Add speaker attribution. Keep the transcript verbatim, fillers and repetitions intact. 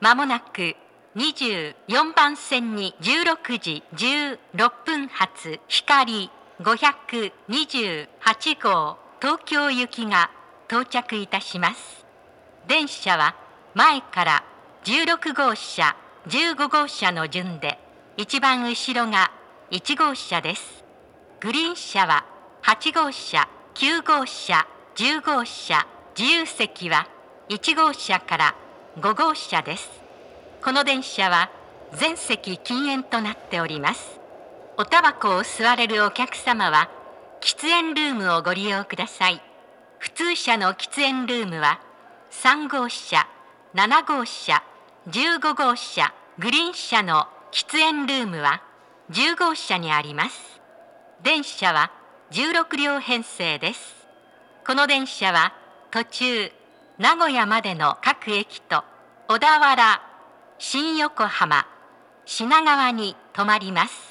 Speaker 1: まもなくにじゅうよんばん線にじゅうろくじじゅうろっぷん発光ごひゃくにじゅうはちごう東京行きが到着いたします。電車は前からじゅうろくごうしゃ、じゅうごごうしゃの順で、一番後ろがいちごうしゃです。グリーン車ははちごうしゃ、きゅうごうしゃ、じゅうごうしゃ、自由席はいちごうしゃからごごうしゃです。この電車は全席禁煙となっております。おタバコを吸われるお客様は喫煙ルームをご利用ください。普通車の喫煙ルームはさんごうしゃ、ななごうしゃ、じゅうごごうしゃ、グリーン車の喫煙ルームはじゅうごうしゃにあります。電車はじゅうろくりょう編成です。この電車は途中名古屋までの各駅と小田原、新横浜、品川に停まります。